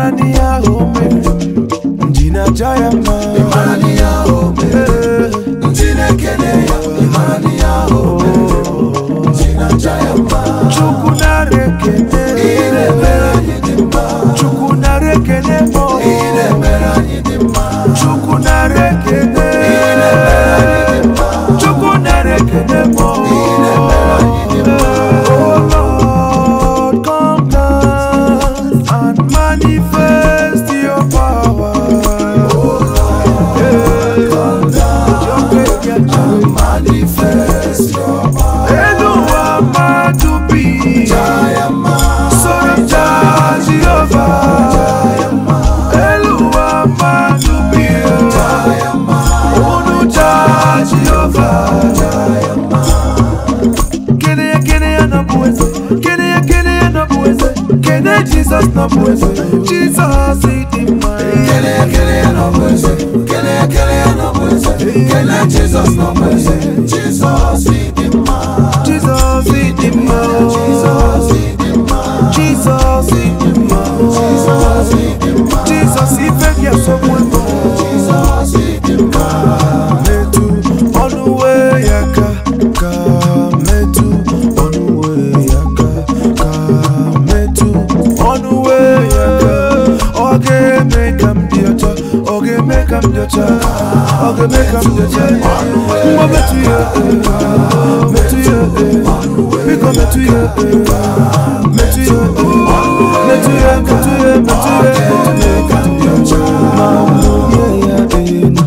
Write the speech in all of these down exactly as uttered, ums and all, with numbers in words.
Imani ya home Njina jayama Imani ya home Njine kene ya Imani ya home Njina jayama Chukuna rekene Ine mera yidimba Chukuna rekene mo Ine mera yidimba Chukuna rekene Ine mera yidimba Chukuna rekene mo Ine mera yidimba Oh Lord, come down and manifest your power. Oh Lord, come down and manifest your power. Eluwa matupi Jayama Soja Jehovah Jayama Eluwa matupi Jayama Unuja Jehovah Jayama Kene ya kene ya na buweze Kene ya kene ya na buweze Kene Jesus na buweze Jesus idima Kele kele no mweze Kele kele no mweze Kele Jesus no mweze Jesus idima Jesus idima Jesus idima Jesus idima Jesus idima Jesus ifeki ya somweko Jesus idima Metu onuwe yaka Ka metu onuwe yaka Ka metu onuwe yaka Oge make am diota Oge make am diota Oge make am diota Mwa metu ye Metu ye Biko metu ye Metu ye Metu ye Metu ye Metu ye Mambo ye ya enu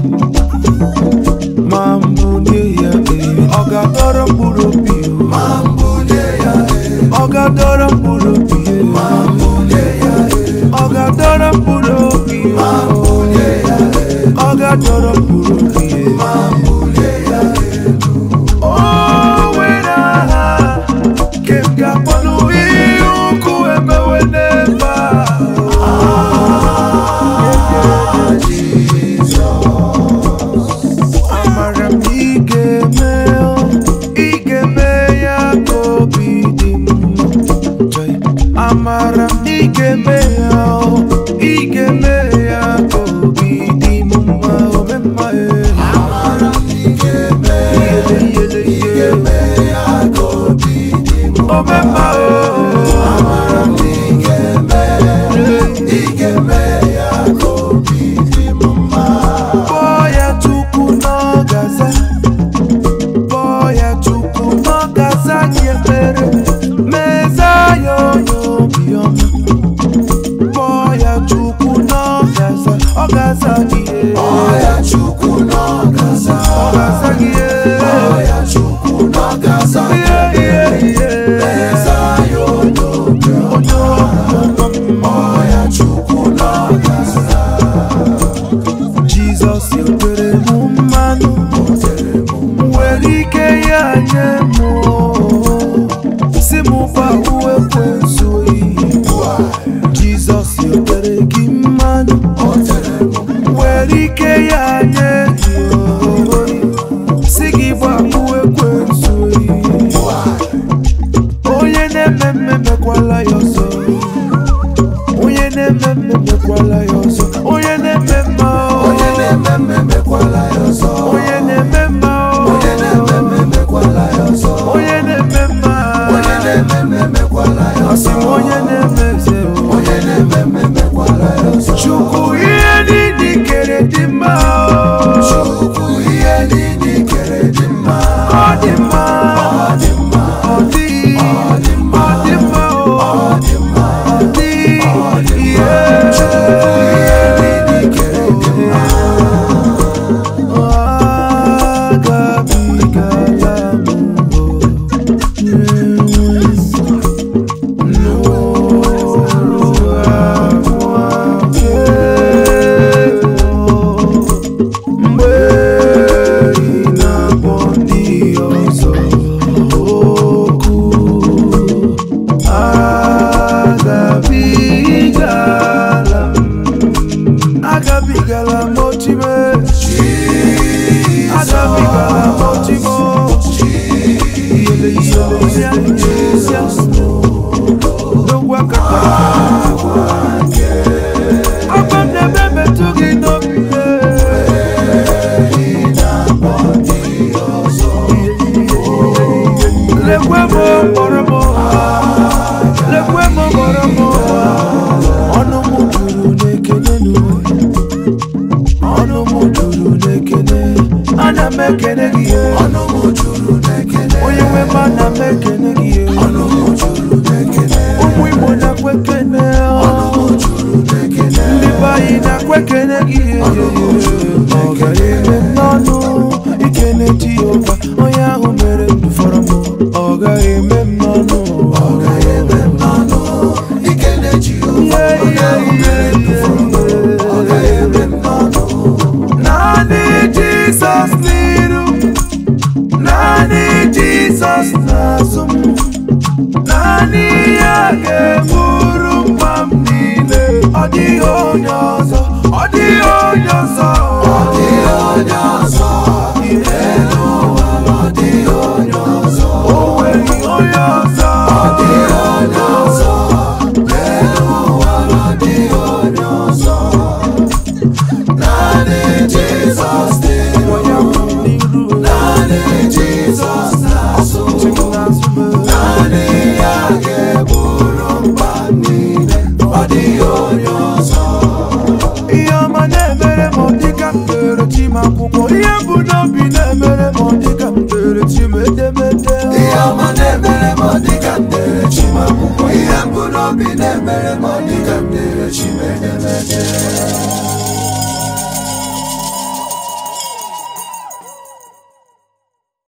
Mambo ye ya enu Oga doro mburo biyo Mambo de ya Oga doro mburo biyo Mambo de ya Oga doro mburo biyo Mambo de ya Oga doro mburo biyo Mambo de ya Oh, when I came back on you, kuembe weneva. Amara igeme, igeme ya kobidim. Amara igeme ya, igeme ya kobidim. Amara igeme Igeme ya kobidim Obema Amara igeme Igeme ya kobidim Boya tuku no gaza Boya tuku no gaza Yefere Meza yo yo biyoma Boya tuku no gaza O gaza giye Oya chukwu n'ọgaza O gaza giye Oya chukwu n'ọgaza Yeah, yeah, yeah Eza yo n'obi ọma Oya chukwu n'ọgaza Jesus yotere mu mmanụ nwere ike ya nye mụ si mụ ba uwe kwensu iyi Jesus yotere gị mmanụ nwere ike ya nye gị si gị ba uwe kwensu iyi onye na-eme mme mekwala ya ọzọ onye na-eme mme mekwala ya ọzọ onye na-eme mma Onye na-eme mmemekwala ya ọzọ onye na-eme mma Onye na-eme mmemekwala ya ọzọ onye na-eme mma Onye na-eme mmemekwala ya asị ọzọ m onye na-eme eze Onye na-eme mmemekwala ya ọzọ Chukwu ihe niile kere dị mma Chukwu ihe niile kere dị mma ọ dị mma Ọ dị mma ọ dị Ọ dị mma ọ dị mma Ọ dị mma ọ dị Ọ dị mma ihe Chukwu ihe niile kere dị mma agabigala m mekene gị ọnụ m juru n'ekele onye nwe m ana mekene gị ọnụ m juru n'ekele ụmụ Igbo na-akwa ekene ọnụ m juru n'ekele ndị be anyị na-akwa ekene gị ọ gara eme n'ọnụ ikene Jehova onye ahụ mere ndụ fọrọ m ọ gaghị eme m n'ọnụ ọ gaghị eme m n'ọnụ ikene Jehova onye ahụ mere ndụ fọrọ m ọ gaghị eme m n'ọnụ naanị Jizọs n'iru naanị Jizọs n'azụ m naanị ya ga-eburu mkpa m niile ọ dịghị onye ọzọ ọ dịghị onye ọzọ ọ dịghị onye ọzọ n'elu ụwa ọ dịghị onye ọzọ o nweghị onye ọzọ ọ dịghị onye ọzọ n'elu ụwa ọ dịghị onye ọzọ naanị Jizọs n'iru naanị Jizọs n'azụ naanị ya ga-eburu mkpa niile ọ dịghị onye ọzọ ihe ọma na-emere m dịka m dere chi m akwụkwọ ihe bụ n'obi na-emere m dịka m dere chi m edemede ihe ọma na-emere m dịka m dere chi m akwụkwọ ihe mbụ n'obi na-emere m dịka m dere chi m edemede